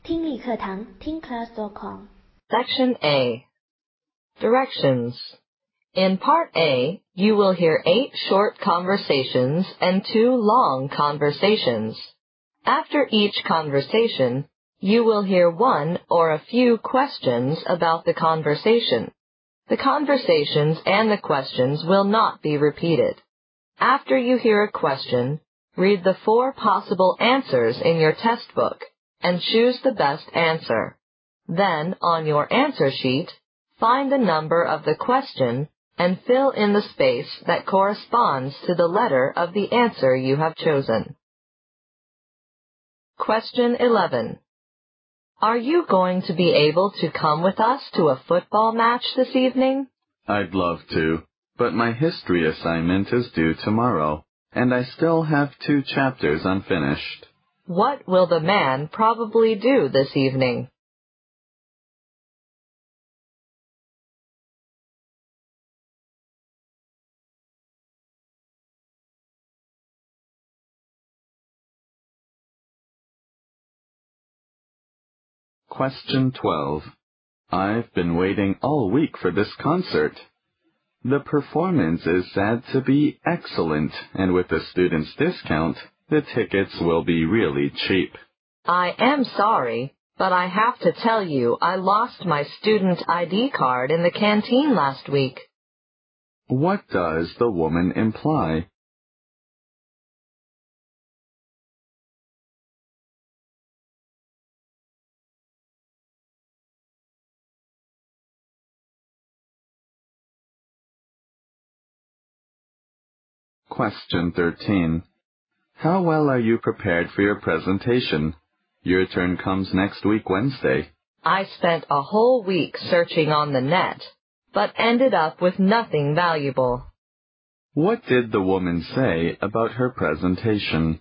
听力课堂听 class.com Section A. Directions. In Part A, you will hear 8 short conversations and 2 long conversations. After each conversation, you will hear 1 or a few questions about the conversation. The conversations and the questions will not be repeated. After you hear a question, read the 4 possible answers in your test book and choose the best answer. Then, on your answer sheet, find the number of the question and fill in the space that corresponds to the letter of the answer you have chosen. Question 11. Are you going to be able to come with us to a football match this evening? I'd love to, but my history assignment is due tomorrow, and I still have 2 chapters unfinished. What will the man probably do this evening? Question 12. I've been waiting all week for this concert. The performance is said to be excellent, and with the student's discount, the tickets will be really cheap. I am sorry, but I have to tell you I lost my student ID card in the canteen last week. What does the woman imply? Question 13. How well are you prepared for your presentation? Your turn comes next week Wednesday. I spent a whole week searching on the net, but ended up with nothing valuable. What did the woman say about her presentation?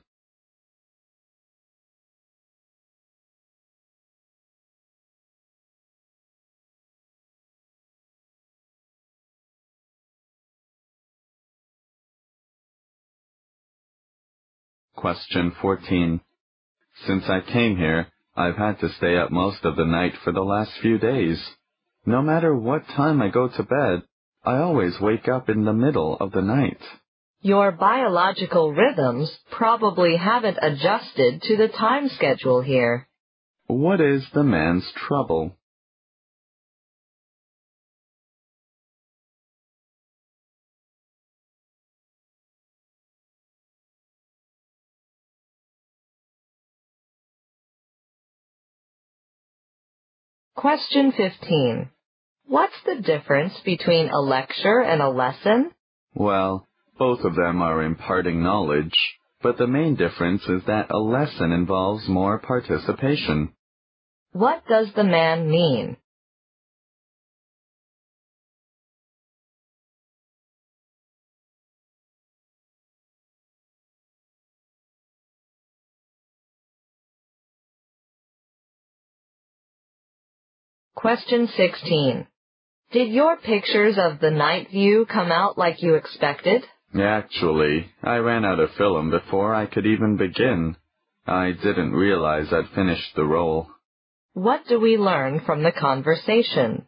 Question 14. Since I came here, I've had to stay up most of the night for the last few days. No matter what time I go to bed, I always wake up in the middle of the night. Your biological rhythms probably haven't adjusted to the time schedule here. What is the man's trouble? Question 15. What's the difference between a lecture and a lesson? Well, both of them are imparting knowledge, but the main difference is that a lesson involves more participation. What does the man mean? Question 16. Did your pictures of the night view come out like you expected? Actually, I ran out of film before I could even begin. I didn't realize I'd finished the role. What do we learn from the conversation?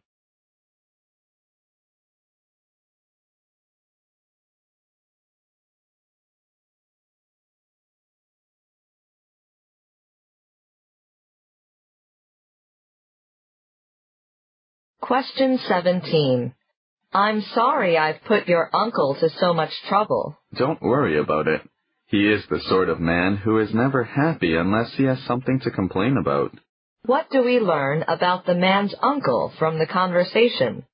Question 17. I'm sorry I've put your uncle to so much trouble. Don't worry about it. He is the sort of man who is never happy unless he has something to complain about. What do we learn about the man's uncle from the conversation?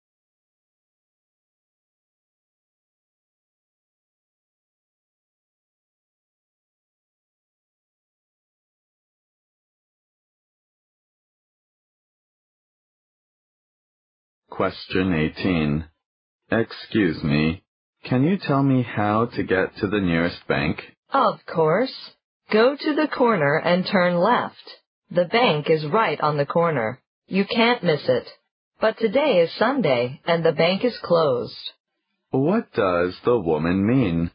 Question 18. Excuse me, can you tell me how to get to the nearest bank? Of course. Go to the corner and turn left. The bank is right on the corner. You can't miss it. But today is Sunday, and the bank is closed. What does the woman mean?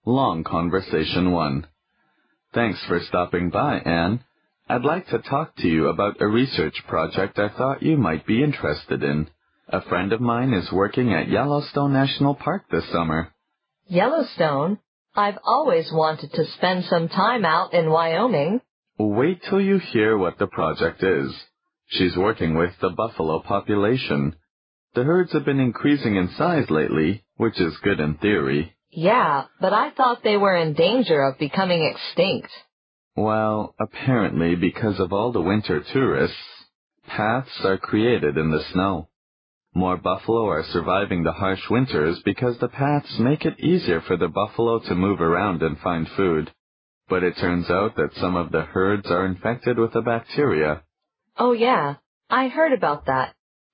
Long Conversation 1. Thanks for stopping by, Anne. I'd like to talk to you about a research project I thought you might be interested in. A friend of mine is working at Yellowstone National Park this summer. Yellowstone? I've always wanted to spend some time out in Wyoming. Wait till you hear what the project is. She's working with the buffalo population. The herds have been increasing in size lately, which is good in theory. Yeah, but I thought they were in danger of becoming extinct. Well, apparently because of all the winter tourists, paths are created in the snow. More buffalo are surviving the harsh winters because the paths make it easier for the buffalo to move around and find food. But it turns out that some of the herds are infected with a bacteria. Oh yeah, I heard about that.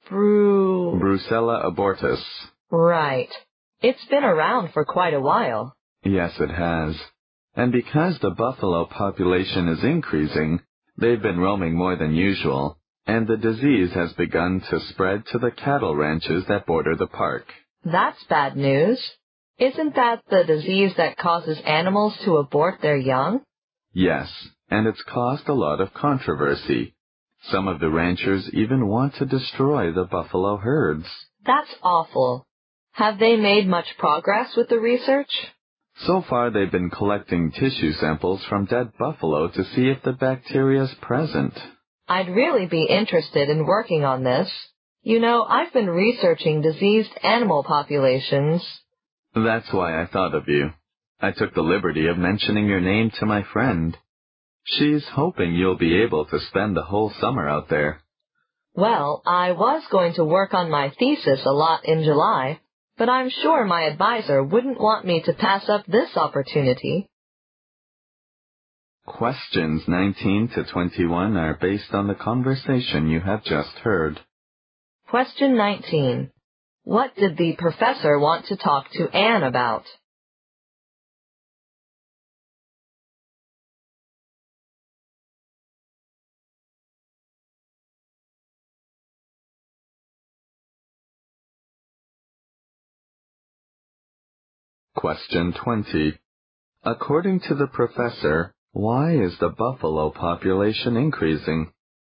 Brucella abortus. Right. It's been around for quite a while. Yes, it has. And because the buffalo population is increasing, they've been roaming more than usual, and the disease has begun to spread to the cattle ranches that border the park. That's bad news. Isn't that the disease that causes animals to abort their young? Yes, and it's caused a lot of controversy. Some of the ranchers even want to destroy the buffalo herds. That's awful. Have they made much progress with the research? So far, they've been collecting tissue samples from dead buffalo to see if the bacteria is present. I'd really be interested in working on this. You know, I've been researching diseased animal populations. That's why I thought of you. I took the liberty of mentioning your name to my friend. She's hoping you'll be able to spend the whole summer out there. Well, I was going to work on my thesis a lot in July, but I'm sure my advisor wouldn't want me to pass up this opportunity. Questions 19 to 21 are based on the conversation you have just heard. Question 19. What did the professor want to talk to Anne about? Question 20. According to the professor, why is the buffalo population increasing?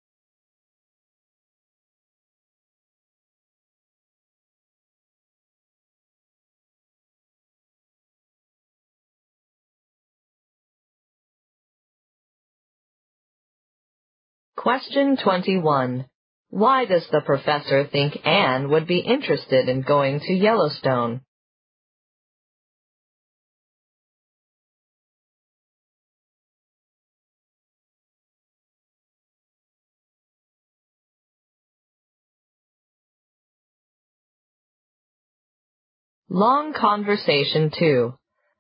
Question 21. Why does the professor think Anne would be interested in going to Yellowstone? Long Conversation 2.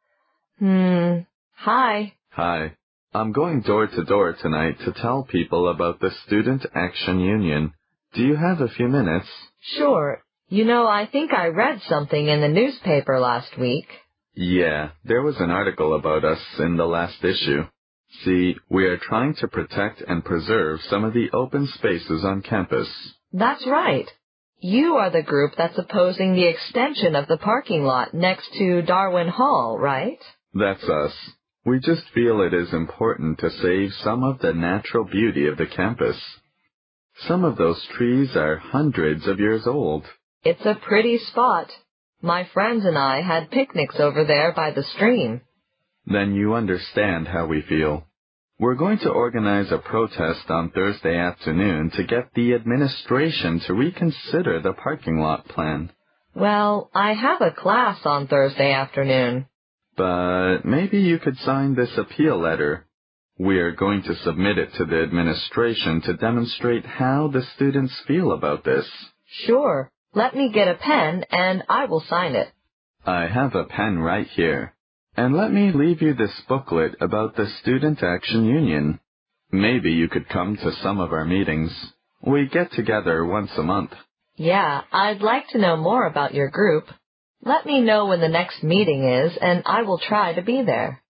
Hi. Hi. I'm going door to door tonight to tell people about the Student Action Union. Do you have a few minutes? Sure. You know, I think I read something in the newspaper last week. Yeah, there was an article about us in the last issue. See, we are trying to protect and preserve some of the open spaces on campus. That's right. You are the group that's opposing the extension of the parking lot next to Darwin Hall, right? That's us. We just feel it is important to save some of the natural beauty of the campus. Some of those trees are hundreds of years old. It's a pretty spot. My friends and I had picnics over there by the stream. Then you understand how we feel. We're going to organize a protest on Thursday afternoon to get the administration to reconsider the parking lot plan. Well, I have a class on Thursday afternoon. But maybe you could sign this appeal letter. We are going to submit it to the administration to demonstrate how the students feel about this. Sure. Let me get a pen and I will sign it. I have a pen right here. And let me leave you this booklet about the Student Action Union. Maybe you could come to some of our meetings. We get together once a month. Yeah, I'd like to know more about your group. Let me know when the next meeting is, and I will try to be there.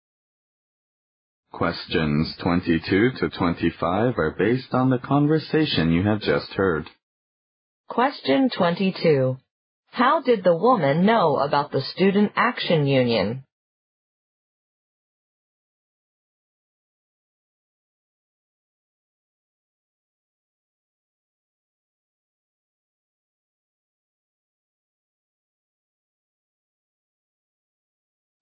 Questions 22 to 25 are based on the conversation you have just heard. Question 22. How did the woman know about the Student Action Union?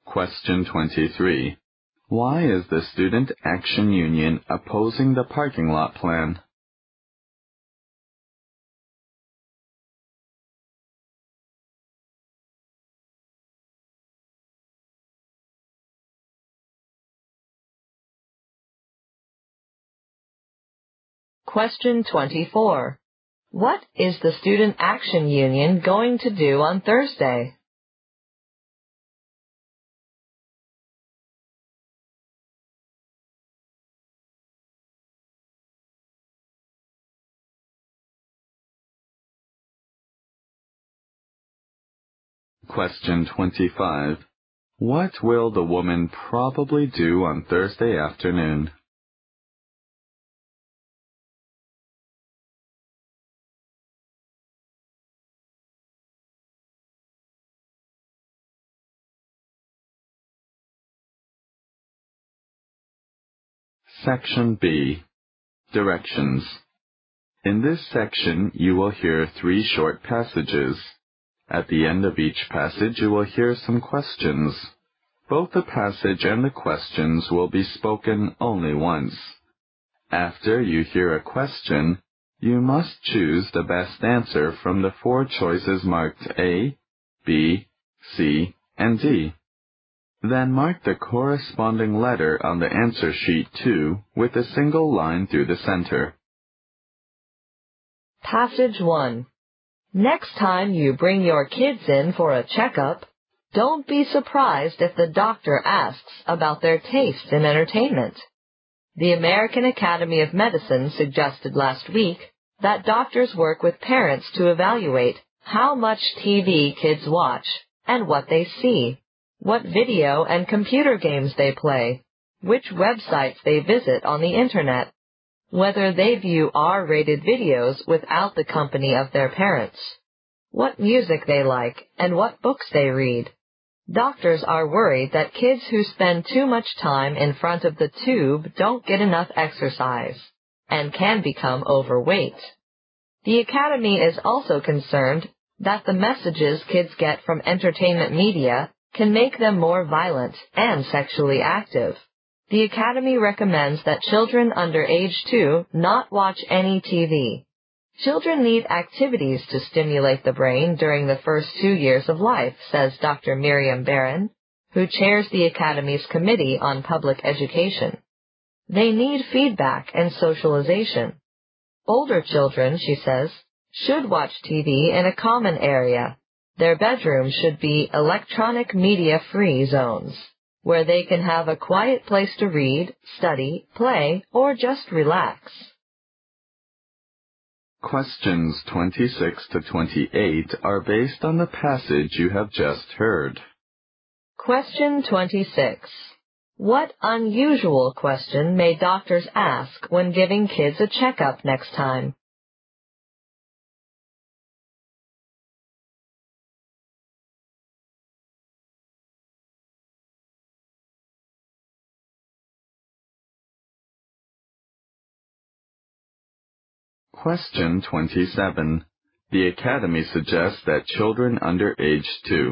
Question 23. Why is the Student Action Union opposing the parking lot plan? Question 24. What is the Student Action Union going to do on Thursday? Question 25. What will the woman probably do on Thursday afternoon? Section B. Directions. In this section, you will hear 3 short passages. At the end of each passage, you will hear some questions. Both the passage and the questions will be spoken only once. After you hear a question, you must choose the best answer from the 4 choices marked A, B, C, and D. Then mark the corresponding letter on the answer sheet 2 with a single line through the center. Passage 1. Next time you bring your kids in for a checkup, don't be surprised if the doctor asks about their taste in entertainment. The American Academy of Medicine suggested last week that doctors work with parents to evaluate how much TV kids watch and what they see, what video and computer games they play, which websites they visit on the Internet, whether they view R-rated videos without the company of their parents, what music they like, and what books they read. Doctors are worried that kids who spend too much time in front of the tube don't get enough exercise and can become overweight. The Academy is also concerned that the messages kids get from entertainment media can make them more violent and sexually active. The Academy recommends that children under age 2 not watch any TV. Children need activities to stimulate the brain during the first 2 years of life, says Dr. Miriam Barron, who chairs the Academy's Committee on Public Education. They need feedback and socialization. Older children, she says, should watch TV in a common area. Their bedrooms should be electronic media-free zones, where they can have a quiet place to read, study, play, or just relax. Questions 26 to 28 are based on the passage you have just heard. Question 26. What unusual question may doctors ask when giving kids a checkup next time? Question 27. The Academy suggests that children under age 2.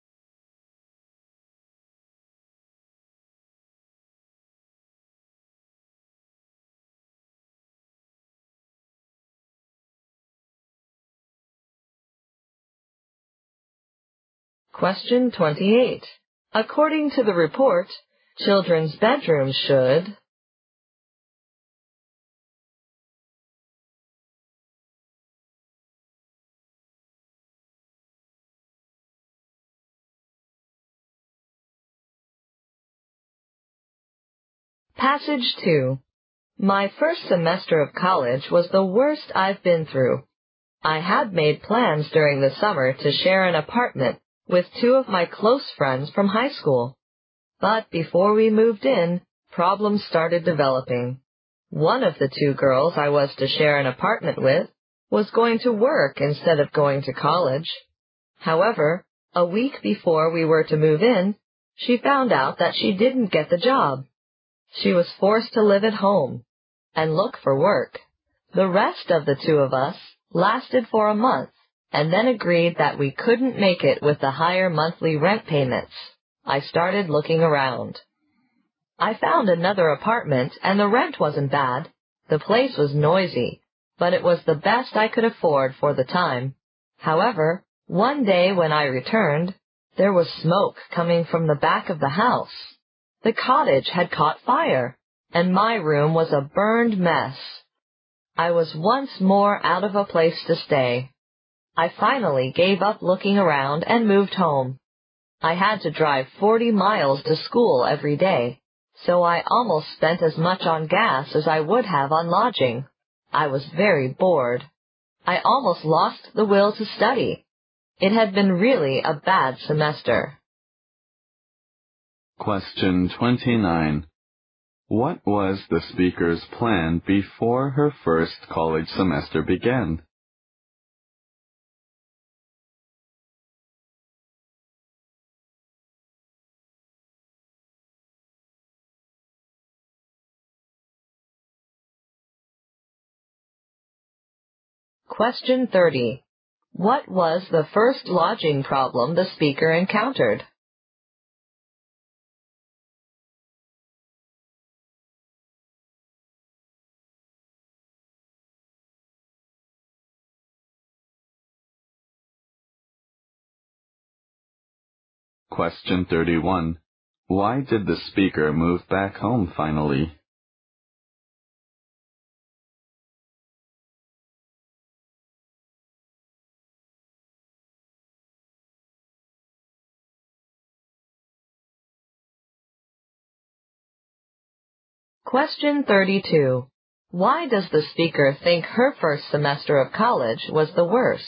Question 28. According to the report, children's bedrooms should... Passage 2. My first semester of college was the worst I've been through. I had made plans during the summer to share an apartment with 2 of my close friends from high school. But before we moved in, problems started developing. One of the 2 girls I was to share an apartment with was going to work instead of going to college. However, a week before we were to move in, she found out that she didn't get the job. She was forced to live at home and look for work. The rest of the 2 of us lasted for a month and then agreed that we couldn't make it with the higher monthly rent payments. I started looking around. I found another apartment, and the rent wasn't bad. The place was noisy, but it was the best I could afford for the time. However, one day when I returned, there was smoke coming from the back of the house. The cottage had caught fire, and my room was a burned mess. I was once more out of a place to stay. I finally gave up looking around and moved home. I had to drive 40 miles to school every day, so I almost spent as much on gas as I would have on lodging. I was very bored. I almost lost the will to study. It had been really a bad semester. Question 29. What was the speaker's plan before her first college semester began? Question 30. What was the first lodging problem the speaker encountered? Question 31. Why did the speaker move back home finally? Question 32. Why does the speaker think her first semester of college was the worst?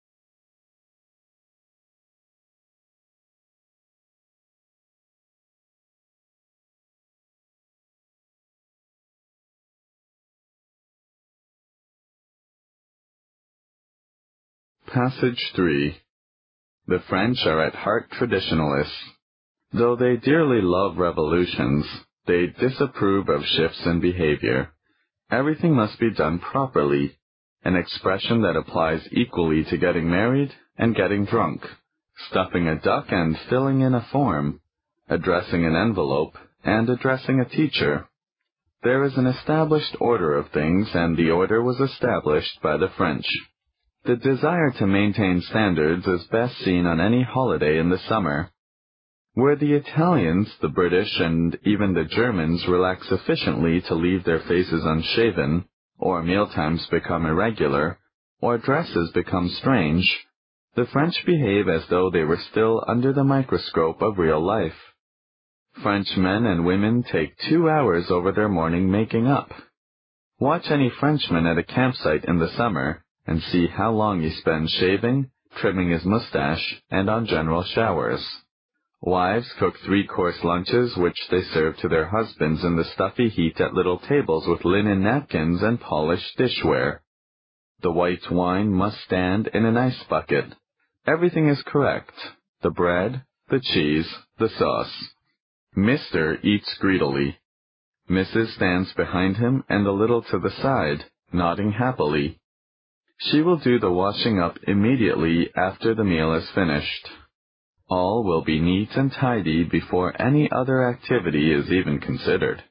Passage 3. The French are at heart traditionalists. Though they dearly love revolutions, they disapprove of shifts in behavior. Everything must be done properly, an expression that applies equally to getting married and getting drunk, stuffing a duck and filling in a form, addressing an envelope and addressing a teacher. There is an established order of things, and the order was established by the French. The desire to maintain standards is best seen on any holiday in the summer. Where the Italians, the British, and even the Germans relax sufficiently to leave their faces unshaven, or mealtimes become irregular, or dresses become strange, the French behave as though they were still under the microscope of real life. French men and women take 2 hours over their morning making up. Watch any Frenchman at a campsite in the summer, and see how long he spends shaving, trimming his mustache, and on general showers. Wives cook 3-course lunches which they serve to their husbands in the stuffy heat at little tables with linen napkins and polished dishware. The white wine must stand in an ice bucket. Everything is correct. The bread, the cheese, the sauce. Mr. eats greedily. Mrs. stands behind him and a little to the side, nodding happily. She will do the washing up immediately after the meal is finished. All will be neat and tidy before any other activity is even considered.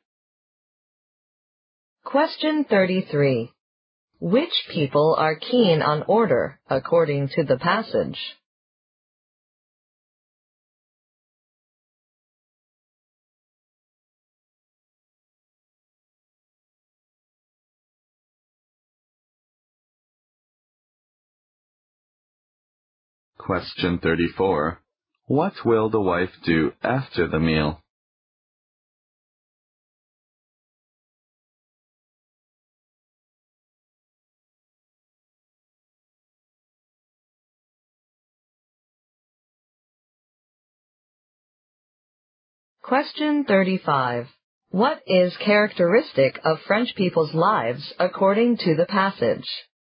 Question 33. Which people are keen on order, according to the passage? Question 34. What will the wife do after the meal? Question 35. What is characteristic of French people's lives according to the passage?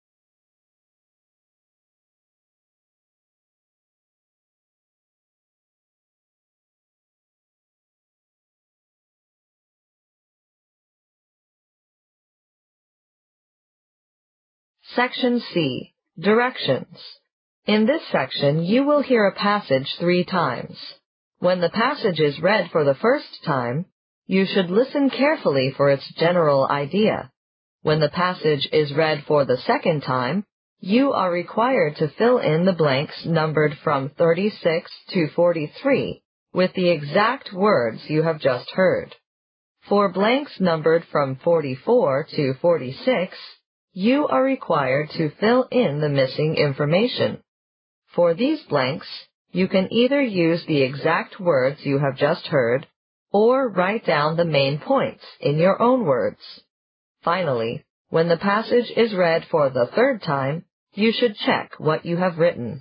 Section C. Directions. In this section, you will hear a passage 3 times. When the passage is read for the first time, you should listen carefully for its general idea. When the passage is read for the second time, you are required to fill in the blanks numbered from 36 to 43 with the exact words you have just heard. For blanks numbered from 44 to 46, you are required to fill in the missing information. For these blanks, you can either use the exact words you have just heard, or write down the main points in your own words. Finally, when the passage is read for the third time, you should check what you have written.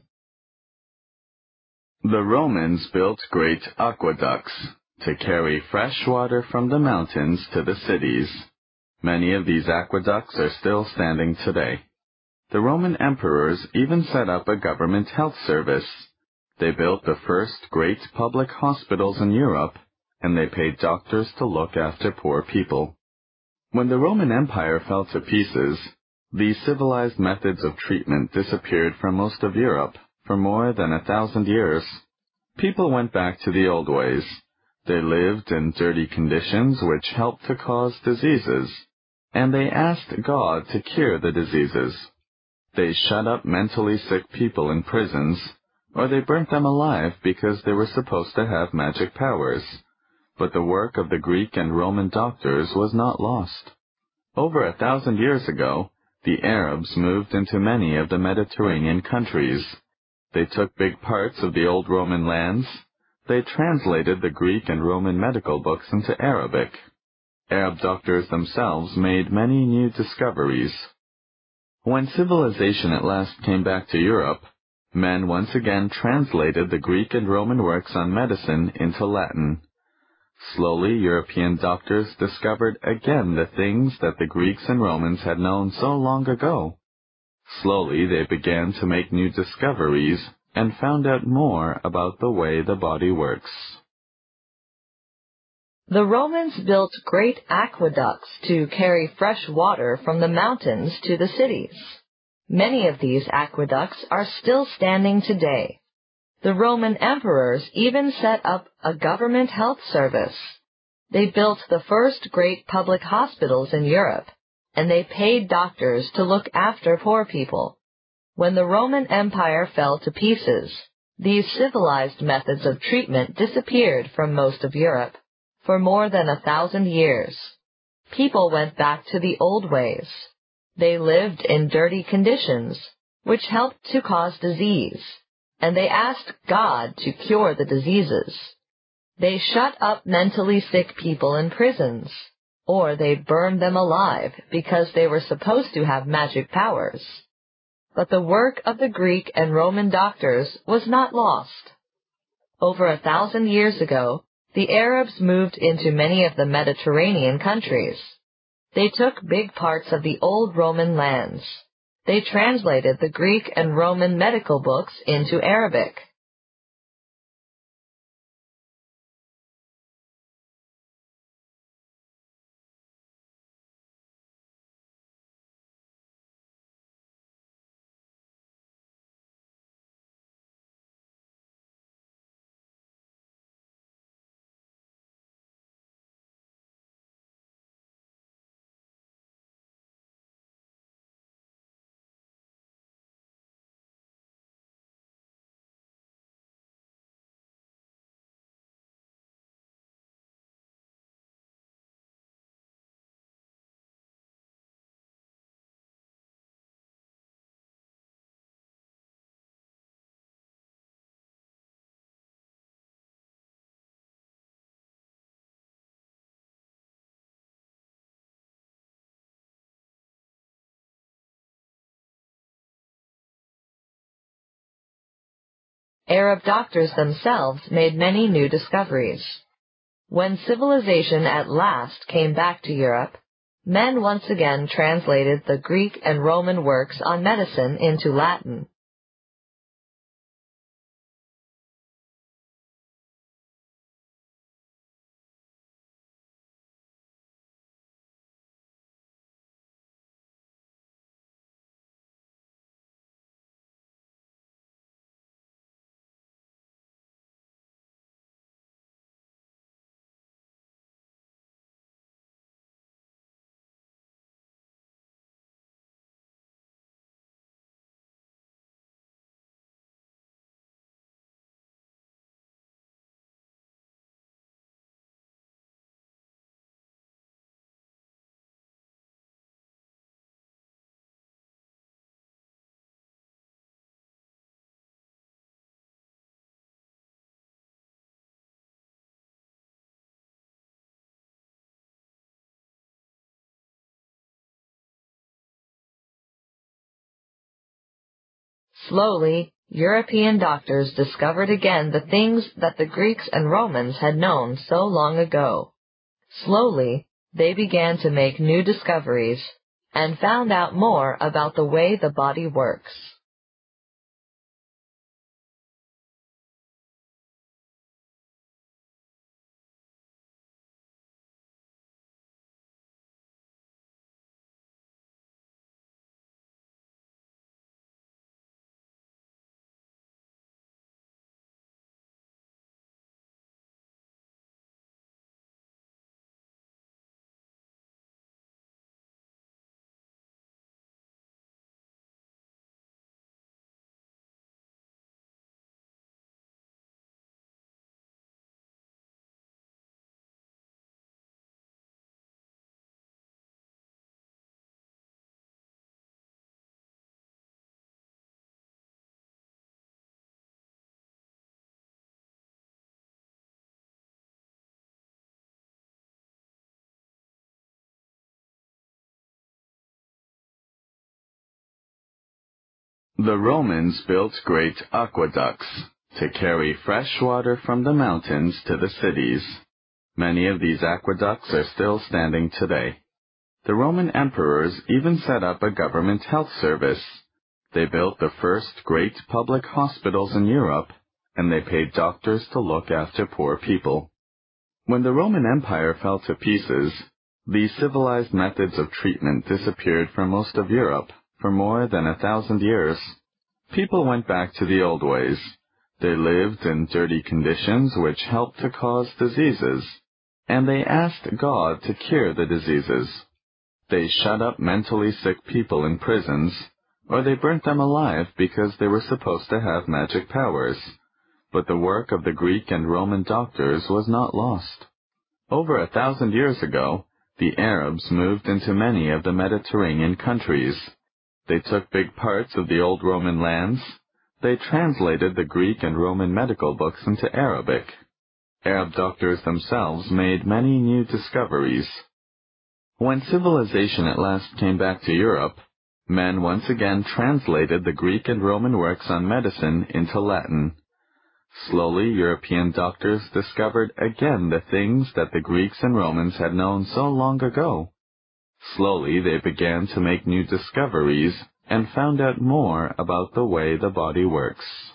The Romans built great aqueducts to carry fresh water from the mountains to the cities. Many of these aqueducts are still standing today. The Roman emperors even set up a government health service. They built the first great public hospitals in Europe, and they paid doctors to look after poor people. When the Roman Empire fell to pieces, these civilized methods of treatment disappeared from most of Europe for more than 1,000 years. People went back to the old ways. They lived in dirty conditions which helped to cause diseases, and they asked God to cure the diseases. They shut up mentally sick people in prisons, or they burnt them alive because they were supposed to have magic powers. But the work of the Greek and Roman doctors was not lost. Over 1,000 years ago, the Arabs moved into many of the Mediterranean countries. They took big parts of the old Roman lands. They translated the Greek and Roman medical books into Arabic. Arab doctors themselves made many new discoveries. When civilization at last came back to Europe, men once again translated the Greek and Roman works on medicine into Latin. Slowly, European doctors discovered again the things that the Greeks and Romans had known so long ago. Slowly, they began to make new discoveries and found out more about the way the body works. The Romans built great aqueducts to carry fresh water from the mountains to the cities. Many of these aqueducts are still standing today. The Roman emperors even set up a government health service. They built the first great public hospitals in Europe, and they paid doctors to look after poor people. When the Roman Empire fell to pieces, these civilized methods of treatment disappeared from most of Europe. For more than 1,000 years, people went back to the old ways. They lived in dirty conditions, which helped to cause disease, and they asked God to cure the diseases. They shut up mentally sick people in prisons, or they burned them alive because they were supposed to have magic powers. But the work of the Greek and Roman doctors was not lost. Over 1,000 years ago, the Arabs moved into many of the Mediterranean countries. They took big parts of the old Roman lands. They translated the Greek and Roman medical books into Arabic. Arab doctors themselves made many new discoveries. When civilization at last came back to Europe, men once again translated the Greek and Roman works on medicine into Latin. Slowly, European doctors discovered again the things that the Greeks and Romans had known so long ago. Slowly, they began to make new discoveries and found out more about the way the body works. The Romans built great aqueducts to carry fresh water from the mountains to the cities. Many of these aqueducts are still standing today. The Roman emperors even set up a government health service. They built the first great public hospitals in Europe, and they paid doctors to look after poor people. When the Roman Empire fell to pieces, these civilized methods of treatment disappeared from most of Europe for more than 1,000 years. People went back to the old ways. They lived in dirty conditions which helped to cause diseases, and they asked God to cure the diseases. They shut up mentally sick people in prisons, or they burnt them alive because they were supposed to have magic powers. But the work of the Greek and Roman doctors was not lost. Over 1,000 years ago, the Arabs moved into many of the Mediterranean countries. They took big parts of the old Roman lands. They translated the Greek and Roman medical books into Arabic. Arab doctors themselves made many new discoveries. When civilization at last came back to Europe, men once again translated the Greek and Roman works on medicine into Latin. Slowly, European doctors discovered again the things that the Greeks and Romans had known so long ago. Slowly, they began to make new discoveries and found out more about the way the body works.